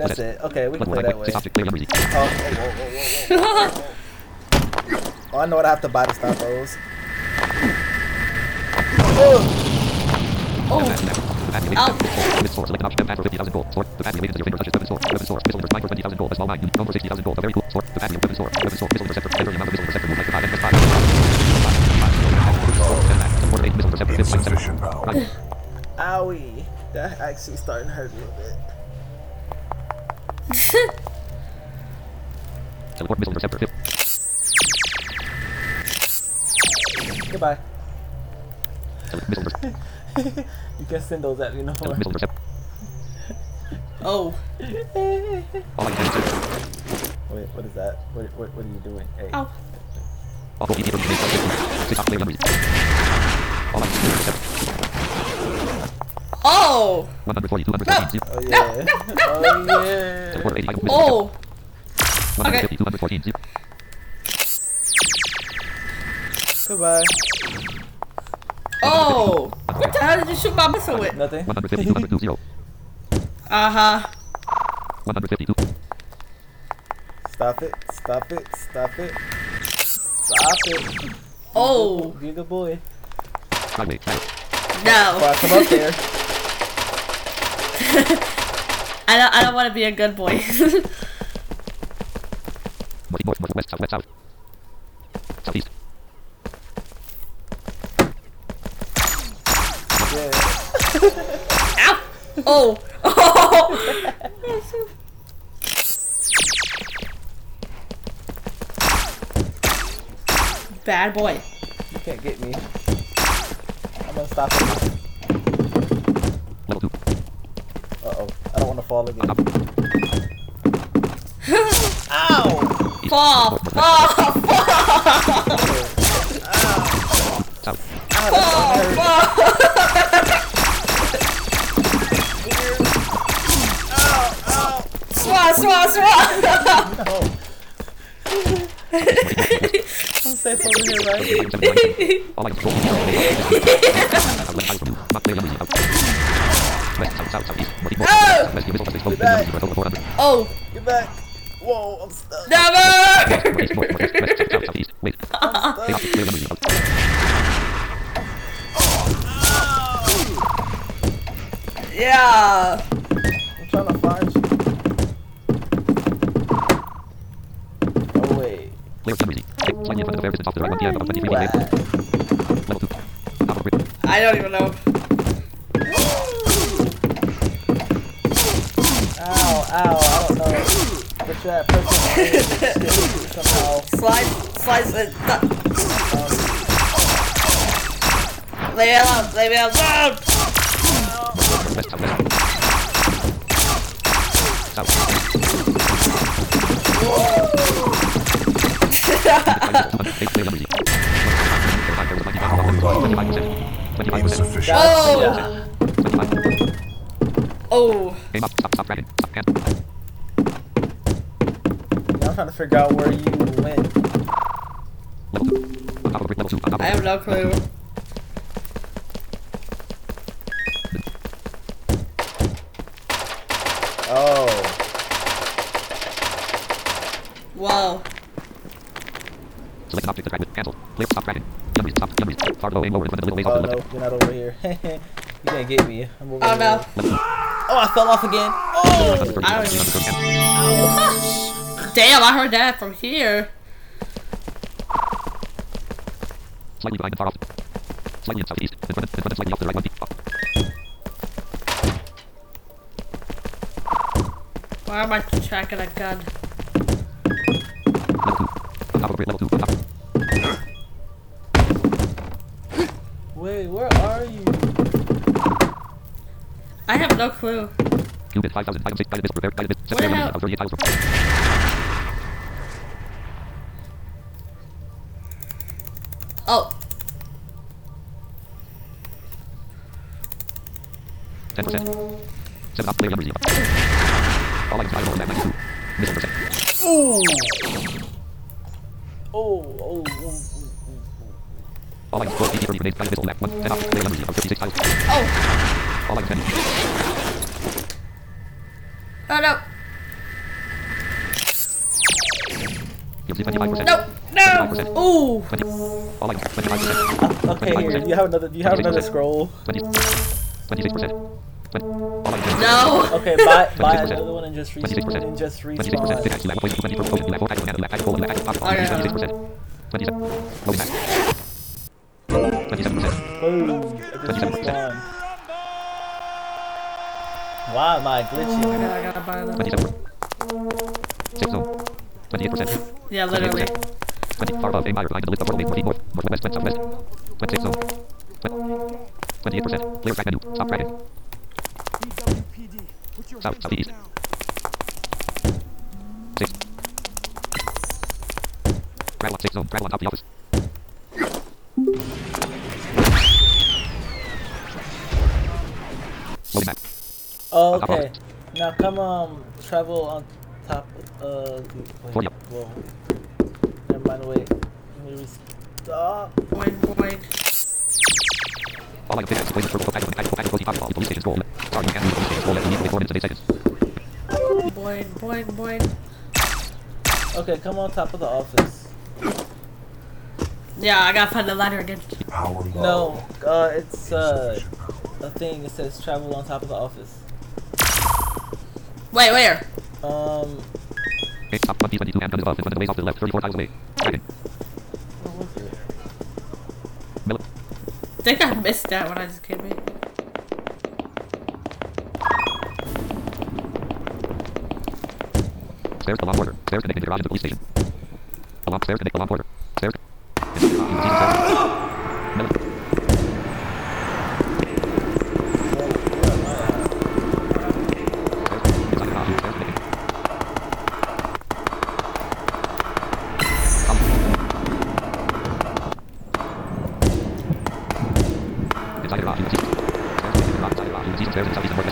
That's it. Okay, we can play that way. Oh, I know what I have to buy to stop those. Oh! Owie. That actually starting to hurt a little bit. Goodbye. You can send those at me no more. Oh. Wait, what is that? What are you doing? Hey. Oh. Oh. Oh yeah. No. Oh yeah. Oh. Okay. Goodbye. Oh. What the hell did you shoot my missile with? Nothing. Uh-huh. Stop it. Stop it. Stop it. Stop it. Oh. Be the boy. No. Before I come up there. I don't want to be a good boy. Yeah. Ow! Oh! Oh! Bad boy. You can't get me. I'm gonna stop it. Uh-oh. I don't want to fall again. Ow! Fall! Fall! Fall! Swat! No. I'm safe over here, right? Oh! Get back! Whoa, I'm stuck. Never! Yeah! I'm trying to find you. Oh wait. I don't even know. Ow, ow, I don't know. But that person somehow. Slide it. Lay it out, down! Oh! Yeah, I'm trying to figure out where you went. I have no clue. Oh. Wow. Oh no, you're not over here. You can't get me. I'm over Oh here. no. Oh, I fell off again. Oh! I don't even... Damn, I heard that from here. Why am I tracking a gun? Wait, where are you? I have no clue. Where the hell? Oh. 10%. Ooh. Oh. All items close. Grenade missile left. 10 options. Clear memory of 56,000. Oh. All items ready. Oh no. You receive 25%. No, no. 25%. Ooh. 20. All items. 25%. Okay, here. Do you have another? Do you have another scroll? 20. 26%. All items. No. Okay, buy 26%. another one and just 26%. and just 26%. respawn. Pickaxe, level, poison, 20 per potion, level, title, and level, title, level, title, Okay. 26%. 27. Loading back. 27%. Boom! I just 27%. respawned. Why am I glitching? I gotta buy them. 27. Safe zone. 28%. Yeah, literally. 20. Far above, aim higher, line to the list of world, north, northwest, west, southwest. 20 safe zone. 28%. Clear track menu. Stop tracking. South, southeast. 6. Gravel on safe zone. Gravel on top of the office. Loading back. Oh, okay. Now come travel on top. Wait, 40 up. whoa. Never mind. Wait. Let me stop. Boing, boing. All items pickaxe, poison, purple, title, and title, title, police, power, police station, scroll. Sorry, you can't move police station, scroll, immediately 4 minutes and 8 seconds. Boing, boing, boing. Okay, come on top of the office. Yeah, I gotta find the ladder again. No, it's a thing. It says travel on top of the office. Wait, where? Okay, top 20, 22, and above, in front of the ways off to the left, 34 tiles away. Tracking. What was it? Miller. I think I missed that when I just came in. Stairs to law border. Stairs connecting the garage and the police station. Along stairs connect the law border. Stairs. Miller. Inside the garage, stairs connecting. Inside the garage, stairs connecting the garage, inside the garage, stairs in the southeast and northwest.